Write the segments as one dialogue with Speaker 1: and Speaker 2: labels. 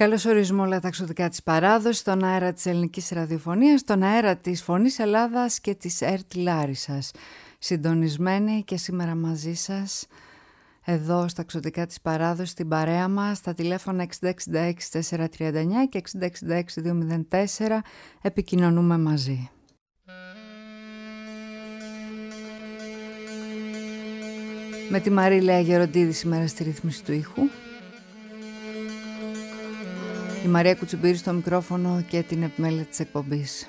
Speaker 1: Καλώς ορίζουμε όλα τα εξωτικά της παράδοσης, στον αέρα της ελληνικής ραδιοφωνίας, στον αέρα της Φωνής Ελλάδας και της ΕΡΤ Λάρισσας. Συντονισμένοι και σήμερα μαζί σας, εδώ στα εξωτικά της παράδοσης, στην παρέα μας, στα τηλέφωνα 6066-439 και 6066-204, επικοινωνούμε μαζί. Με τη Μαρίλαια Γεροντίδη σήμερα στη ρύθμιση του ήχου. Η Μαρία Κουτσουμπύρη στο μικρόφωνο και την επιμέλεια της εκπομπής.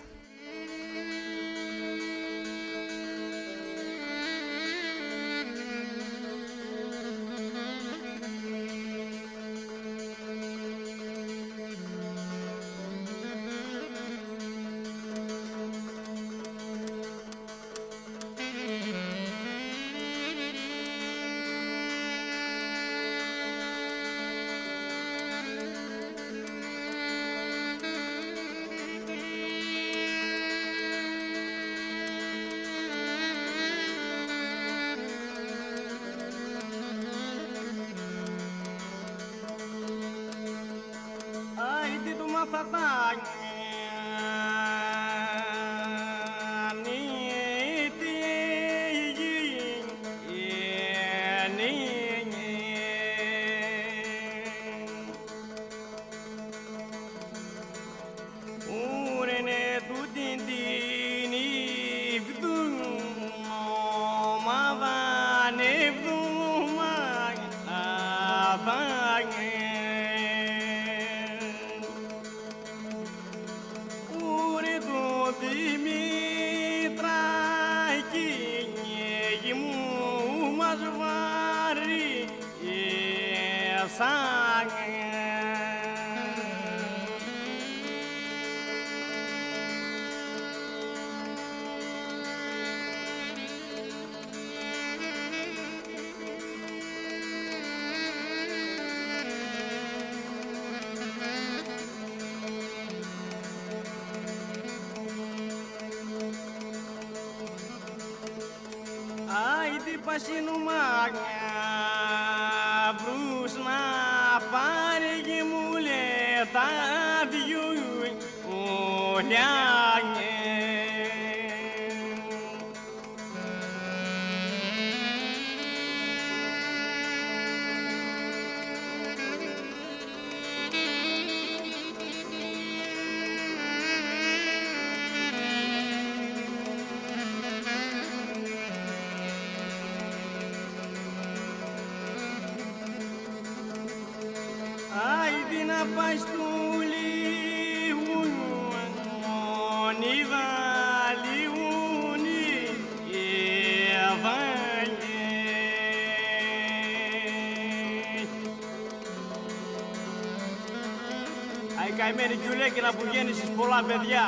Speaker 2: Καημένη Κιουλέκηνα που γέννησες πολλά παιδιά.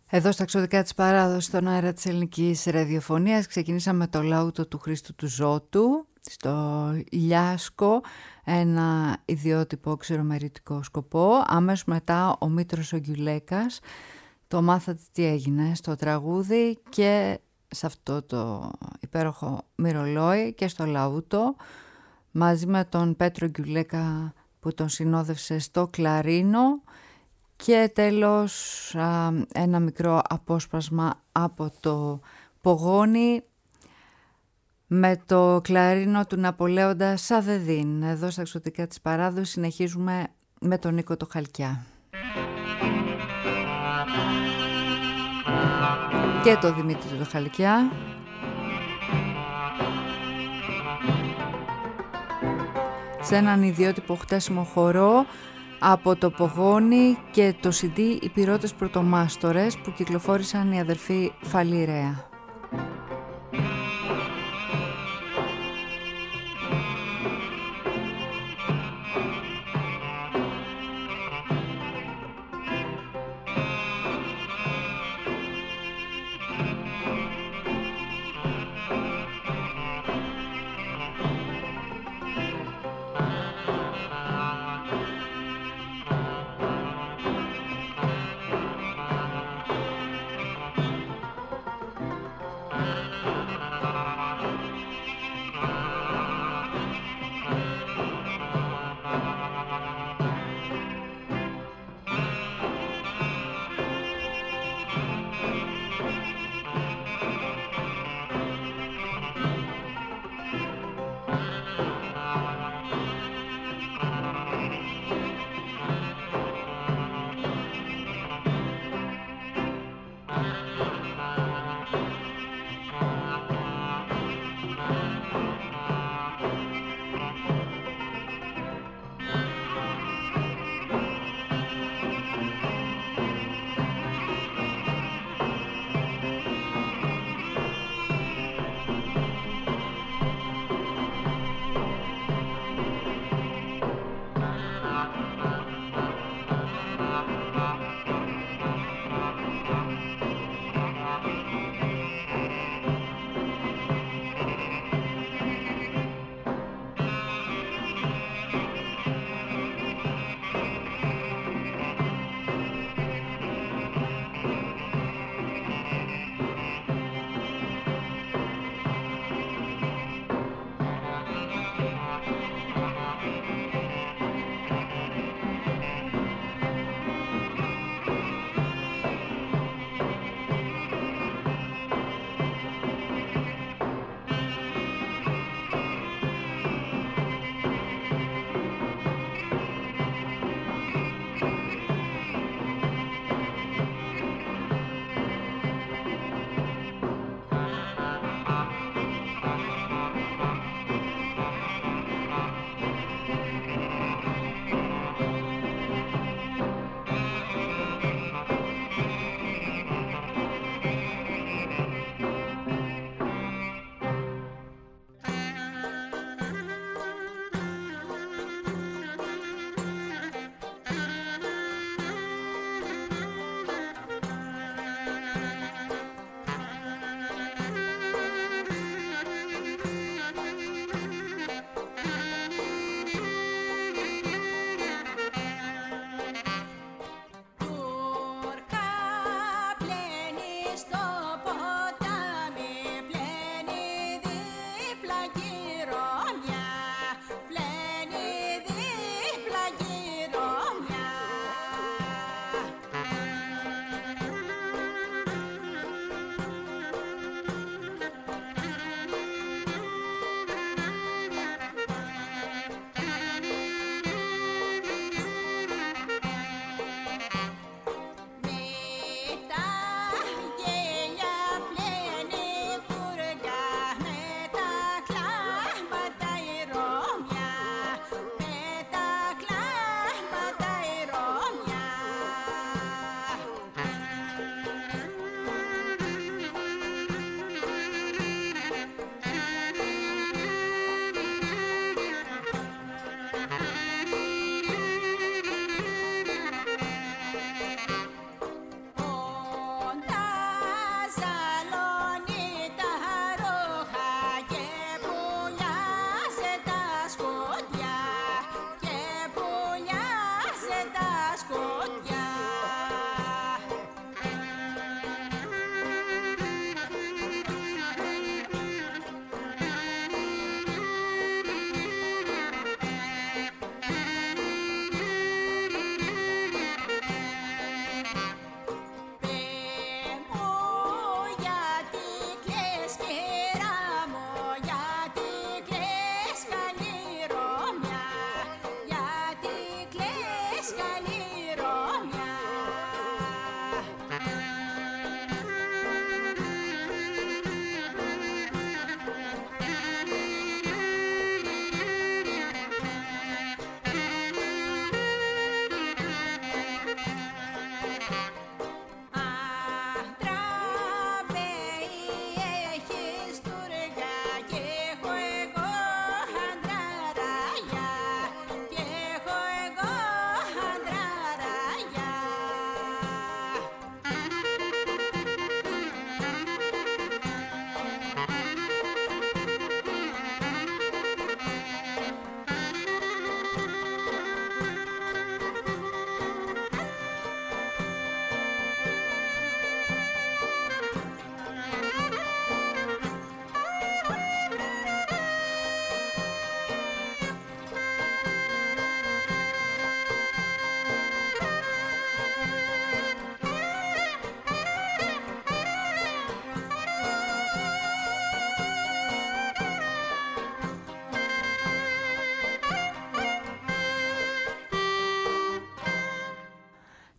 Speaker 1: Εδώ στα εξωτικά της παράδοσης στον αέρα της ελληνικής ραδιοφωνίας ξεκινήσαμε το λαούτο του Χρήστου του Ζώτου στο Λιάσκο, ένα ιδιότυπο ξερομεριτικό σκοπό. Αμέσως μετά ο Μήτρος ο Γκιουλέκας, το «Μάθατε τι έγινε» στο τραγούδι και σε αυτό το υπέροχο μυρολόι και στο λαούτο μαζί με τον Πέτρο Γκιουλέκα που τον συνόδευσε στο κλαρίνο. Και τέλος ένα μικρό απόσπασμα από το Πογόνι με το κλαρίνο του Ναπολέοντα Σαδεδίν. Εδώ στα εξωτικά της παράδοσης συνεχίζουμε με τον Νίκο το Χαλκιά και το Δημήτρη το Χαλκιά. Σε έναν ιδιότυπο χτέσιμο χορό από το Πογόνι και το CD «Οι Πυρώτες Πρωτομάστορες» που κυκλοφόρησαν οι αδερφοί Φαλιρέα.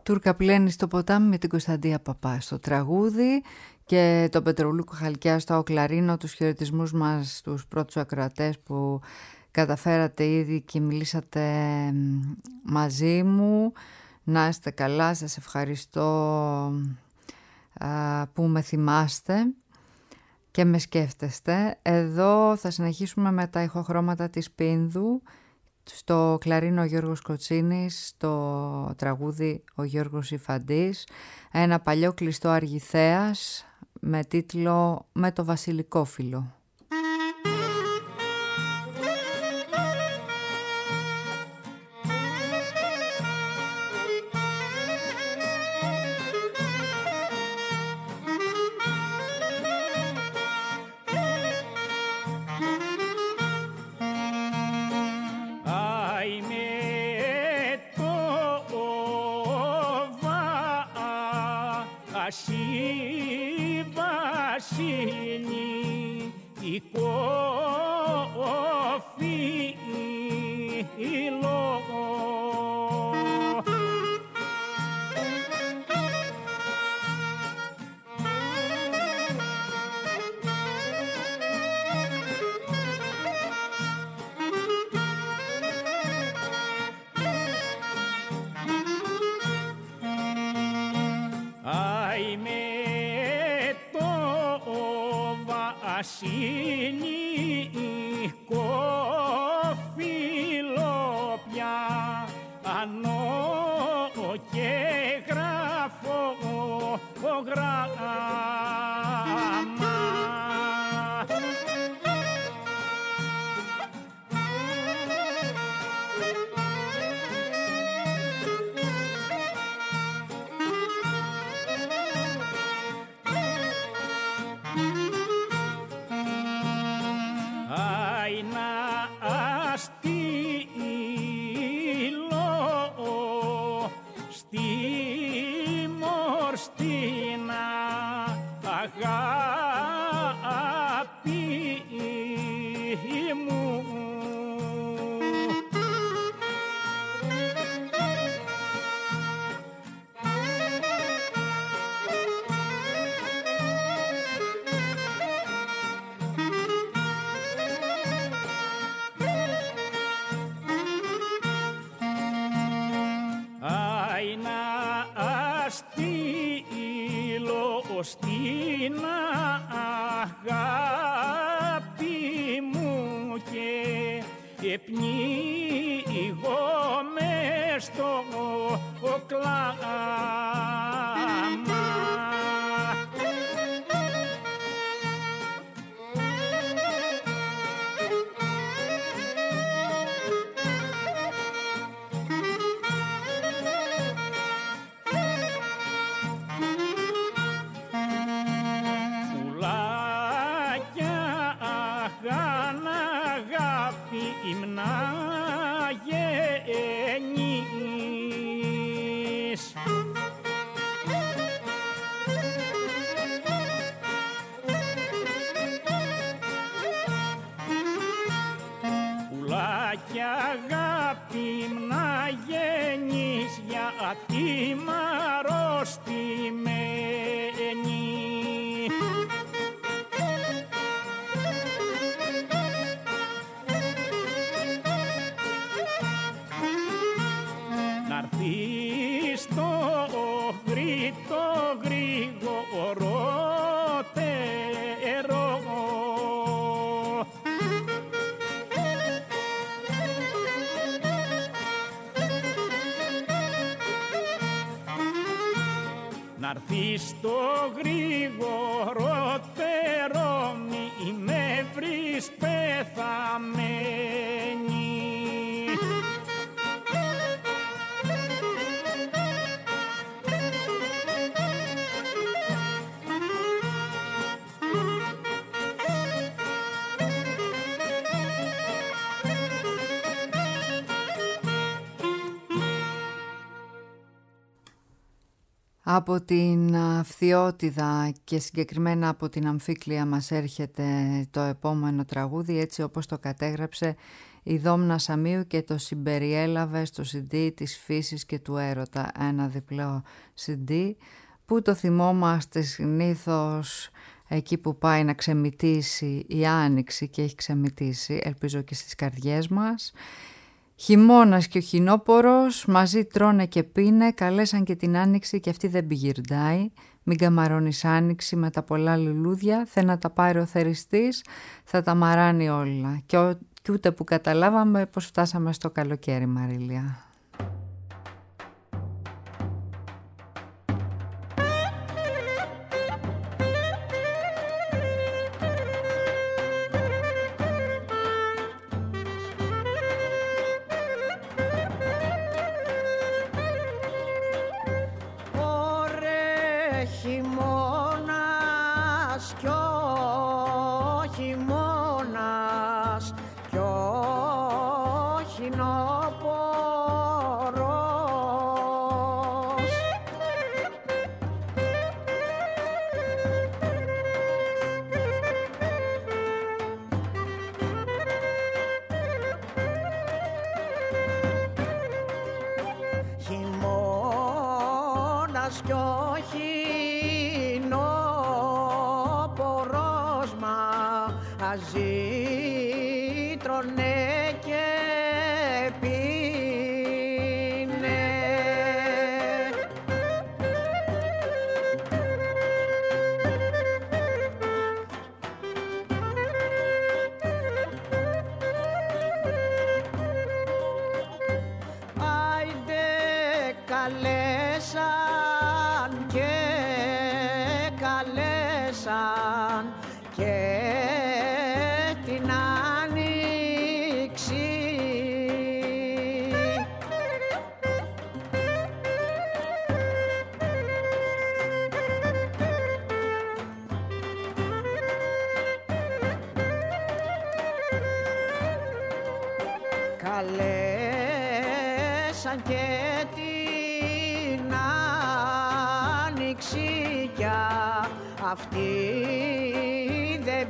Speaker 1: Τούρκα πλένει στο ποτάμι με την Κωνσταντία Παπά στο τραγούδι και τον Πετρολούκο Χαλκιά στο κλαρίνο. Τους χαιρετισμούς μας στους πρώτους ακροατές που καταφέρατε ήδη και μιλήσατε μαζί μου. Να είστε καλά, σας ευχαριστώ που με θυμάστε και με σκέφτεστε. Εδώ θα συνεχίσουμε με τα ηχοχρώματα της Πίνδου. Στο κλαρίνο ο Γιώργος Κοτσίνης, στο τραγούδι ο Γιώργος Ιφαντής, ένα παλιό κλειστό Αργιθέας με τίτλο «Με το Βασιλικόφυλλο».
Speaker 3: Στην αγάπη μου και πνίγω μες στο κλάμα. Και αγάπη να γεννείς γιατί μ' αρρωστημένη. Να'ρθείς το γρήγορότερο να'ρθείς το γρήγορότερο μη με βρεις πεθαμένη.
Speaker 1: Από την Φθιώτιδα και συγκεκριμένα από την Αμφίκλεια μας έρχεται το επόμενο τραγούδι, έτσι όπως το κατέγραψε η Δόμνα Σαμίου και το συμπεριέλαβε στο CD της Φύσης και του Έρωτα, ένα διπλό CD που το θυμόμαστε συνήθως εκεί που πάει να ξεμυτήσει η άνοιξη και έχει ξεμυτήσει, ελπίζω και στις καρδιές μας. Χειμώνας και ο χινόπορος μαζί τρώνε και πίνε, καλέσαν και την άνοιξη και αυτή δεν πηγυρντάει. Μην καμαρώνεις άνοιξη με τα πολλά λουλούδια, θε να τα πάρει ο θεριστής, θα τα μαράνει όλα. Και ούτε που καταλάβαμε πως φτάσαμε στο καλοκαίρι, Μαρίλια.
Speaker 4: Καλέσαν και την άνοιξη κι αυτή δεν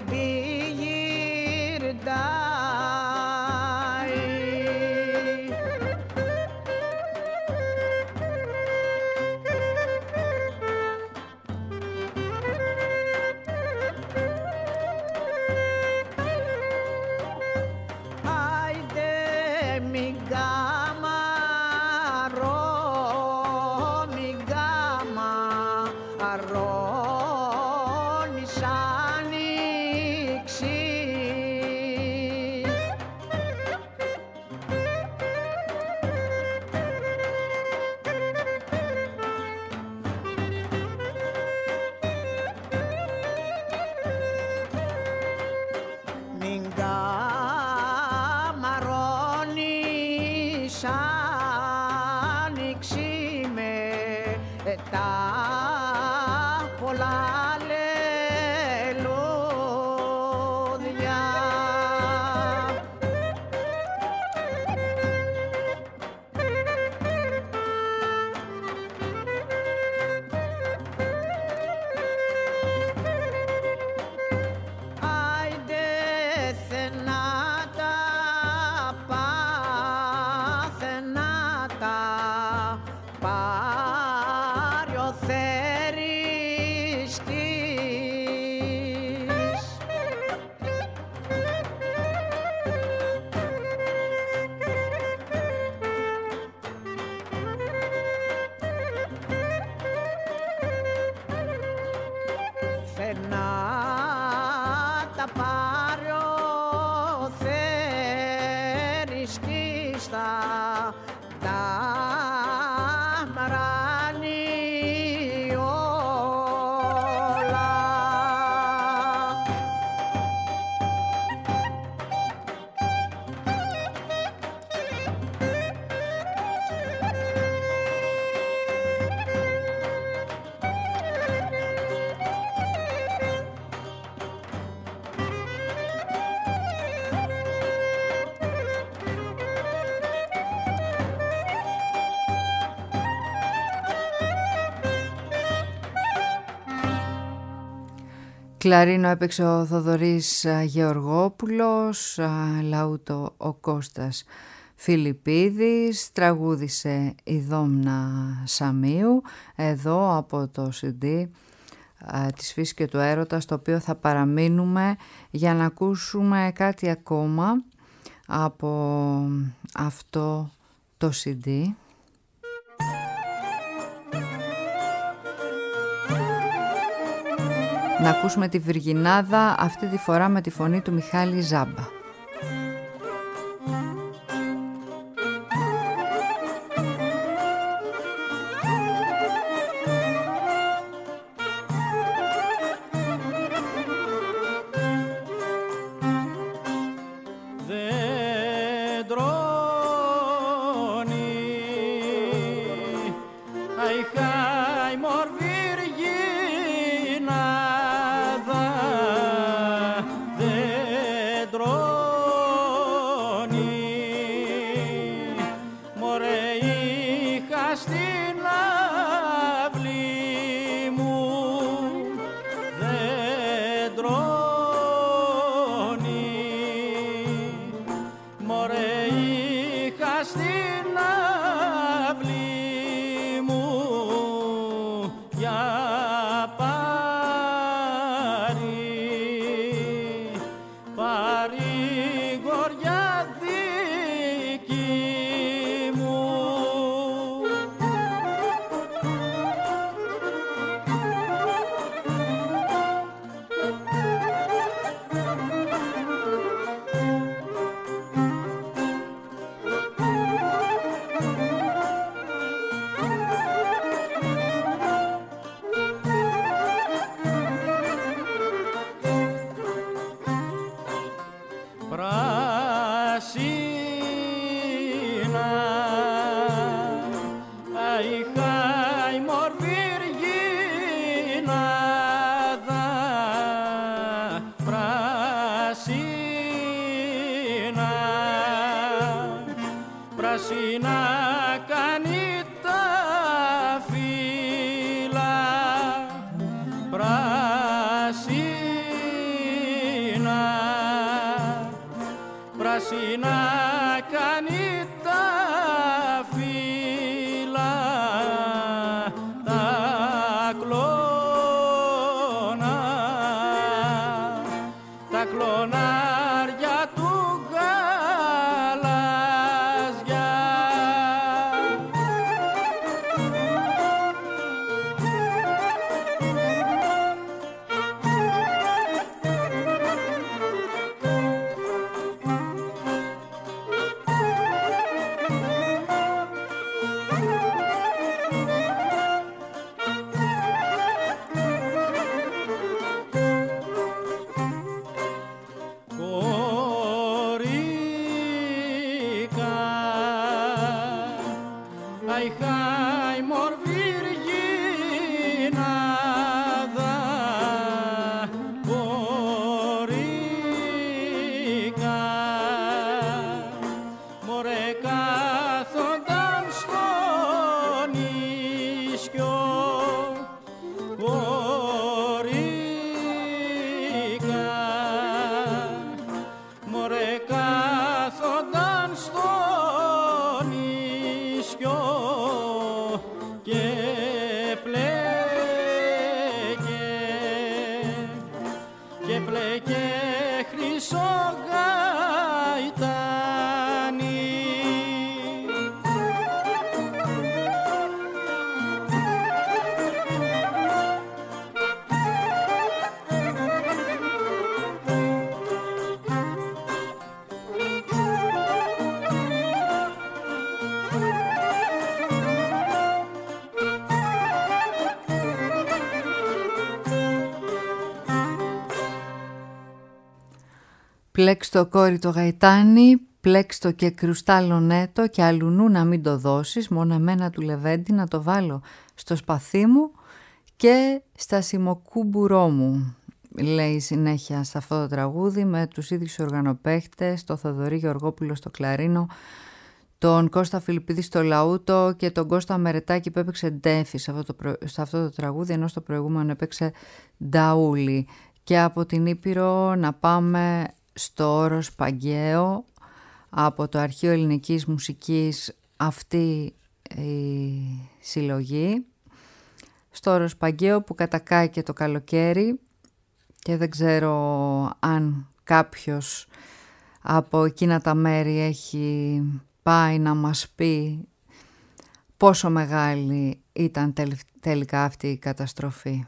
Speaker 4: πηγυρντάει.
Speaker 1: Κλαρίνο έπαιξε ο Θοδωρής Γεωργόπουλος, λαούτο ο Κώστας Φιλιππίδης, τραγούδισε η Δόμνα Σαμίου, εδώ από το CD της Φύσης και του Έρωτα, στο οποίο θα παραμείνουμε για να ακούσουμε κάτι ακόμα από αυτό το CD. Να ακούσουμε τη Βυργινάδα, αυτή τη φορά με τη φωνή του Μιχάλη Ζάμπα. Πλέξ το κόρη το γαϊτάνι, πλέξ το και κρουστάλλονέτο και αλουνού να μην το δώσεις, μόνο εμένα του λεβέντη να το βάλω στο σπαθί μου και στα σιμοκούμπουρό μου, λέει συνέχεια σε αυτό το τραγούδι με τους ίδιους οργανοπαίχτες, το Θοδωρή Γεωργόπουλο στο κλαρίνο, τον Κώστα Φιλιππίδη στο λαούτο και τον Κώστα Μερετάκη που έπαιξε ντέφι σε αυτό το τραγούδι, ενώ στο προηγούμενο έπαιξε νταούλι. Και από την Ήπειρο να πάμε στο Όρος Παγκαίο, από το Αρχείο Ελληνικής Μουσικής αυτή η συλλογή. Στο Όρος Παγκαίο που κατακάει και το καλοκαίρι και δεν ξέρω αν κάποιος από εκείνα τα μέρη έχει πάει να μας πει πόσο μεγάλη ήταν τελικά αυτή η καταστροφή.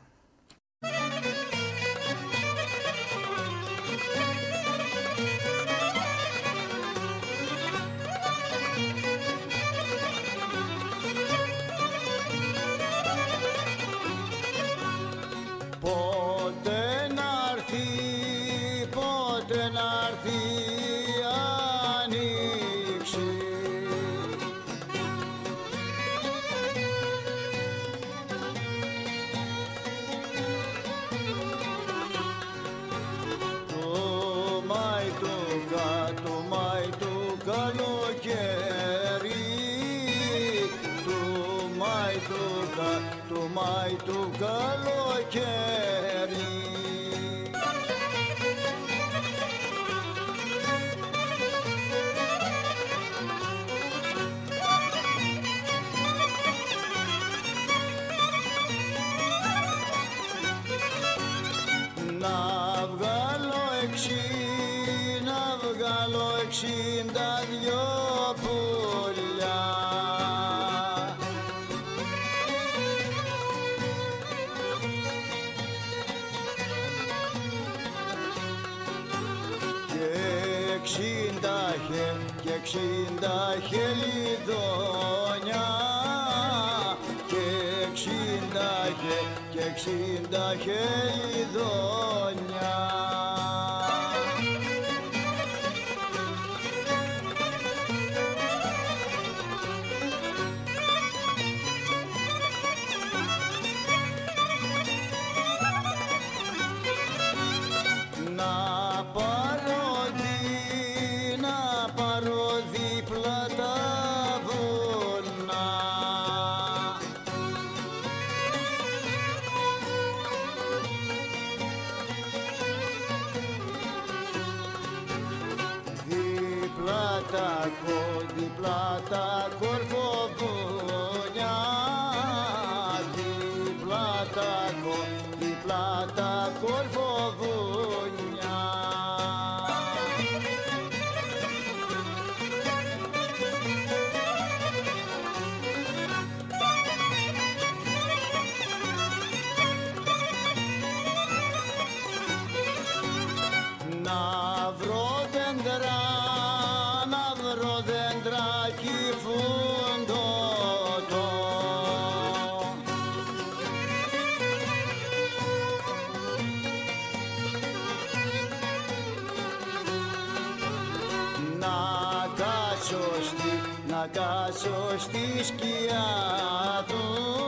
Speaker 5: Να κάτσω στη σκιά του,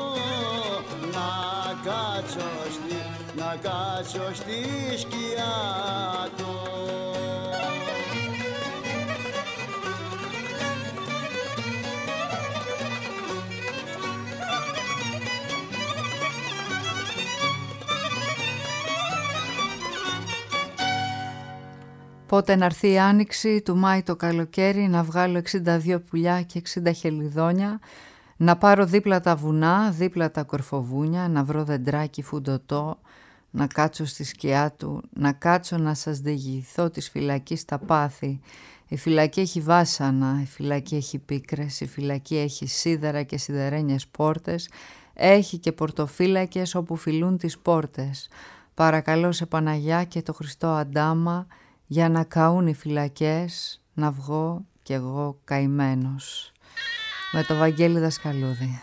Speaker 5: να κάτσω στη σκιά του.
Speaker 1: Πότε να έρθει η άνοιξη, του Μάη το καλοκαίρι, να βγάλω 62 πουλιά και 60 χελιδόνια, να πάρω δίπλα τα βουνά, δίπλα τα κορφοβούνια, να βρω δεντράκι φουντωτό, να κάτσω στη σκιά του, να κάτσω να σας διηγηθώ της φυλακής τα πάθη. Η φυλακή έχει βάσανα, η φυλακή έχει πίκρες, η φυλακή έχει σίδερα και σιδερένιες πόρτες, έχει και πορτοφύλακες όπου φιλούν τις πόρτες. Παρακαλώ σε Παναγιά και το Χριστό Αντάμα, για να καούν οι φυλακές, να βγω κι εγώ καημένος. Με το Βαγγέλη Δασκαλούδη.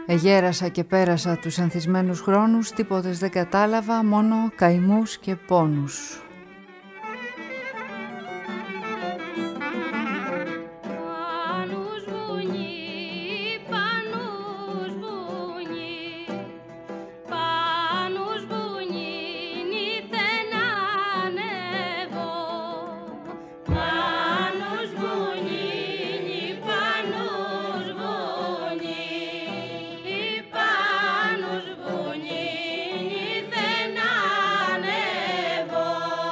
Speaker 1: Εγέρασα και πέρασα τους ανθισμένους χρόνους, τίποτες δεν κατάλαβα, μόνο καημούς και πόνους.
Speaker 6: Πάνω σβουνί, δεν ανεβώ.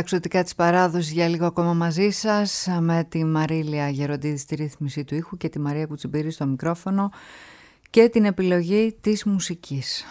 Speaker 1: ταξιδιωτικά της παράδοσης για λίγο ακόμα μαζί σας, με τη Μαρίλια Γεροντίδη στη ρύθμιση του ήχου και τη Μαρία Κουτσιμπήρη στο μικρόφωνο και την επιλογή της μουσικής.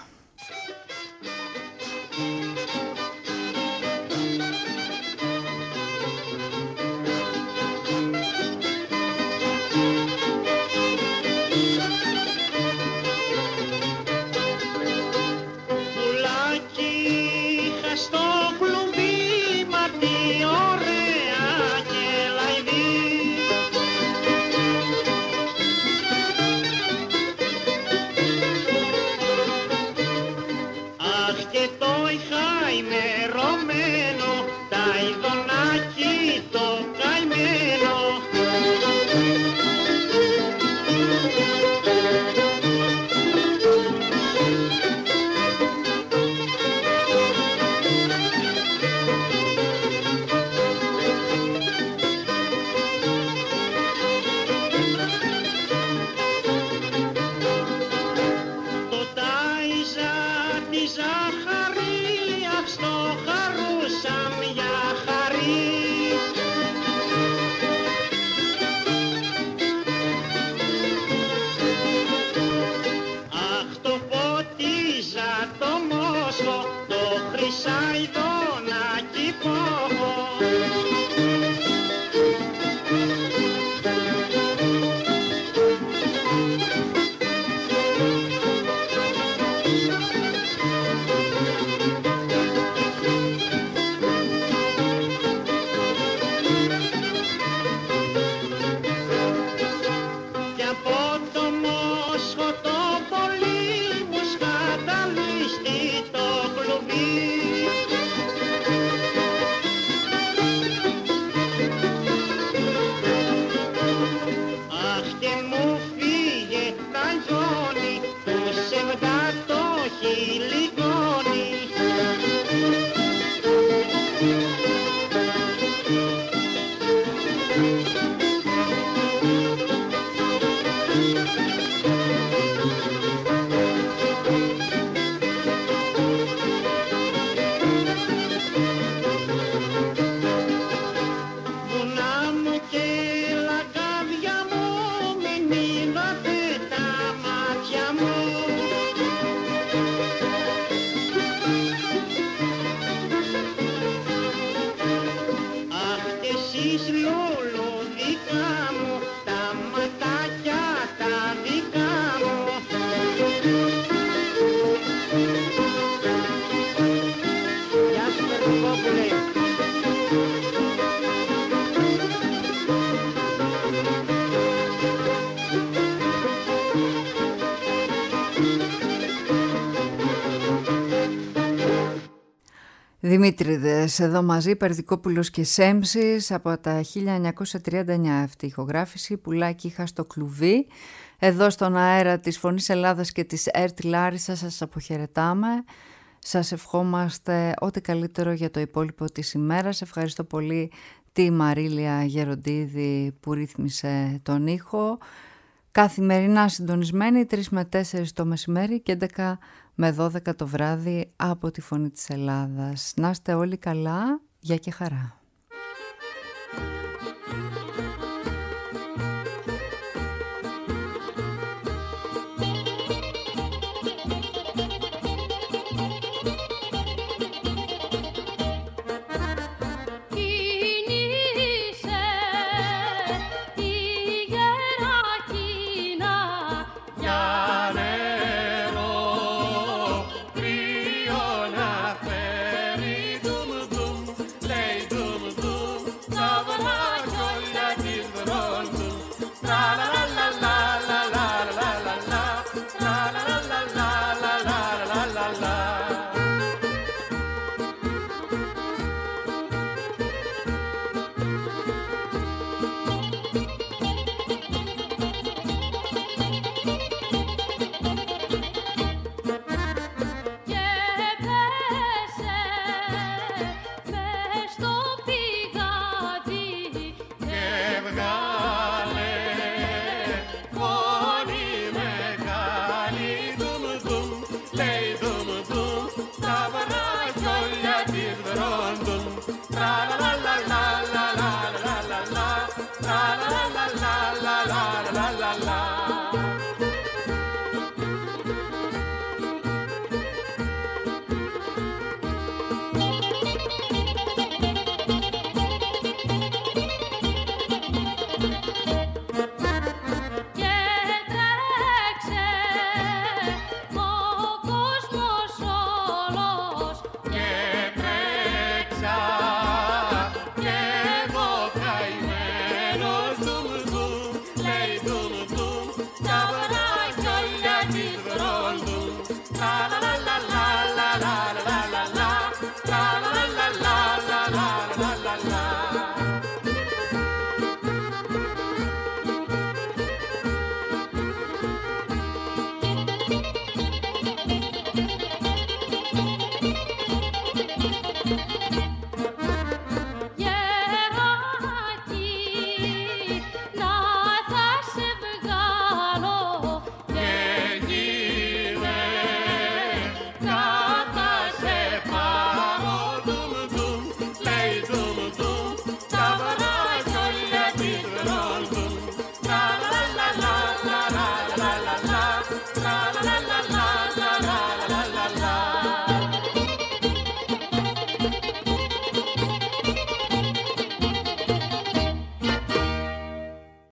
Speaker 1: Δημήτριδες εδώ μαζί, Περδικόπουλος και Σέμψης από τα 1939 αυτή η ηχογράφηση. Πουλάκι είχα στο κλουβί. Εδώ στον αέρα της Φωνής Ελλάδας και της ΕΡΤ Λάρισα σας αποχαιρετάμε. Σας ευχόμαστε ό,τι καλύτερο για το υπόλοιπο της ημέρας. Ευχαριστώ πολύ τη Μαρίλια Γεροντίδη που ρύθμισε τον ήχο. Καθημερινά συντονισμένοι 3 με 4 το μεσημέρι και 11 με 12 το βράδυ από τη Φωνή της Ελλάδας. Να είστε όλοι καλά, γεια και χαρά.
Speaker 6: Hey, boom. λα. Doom.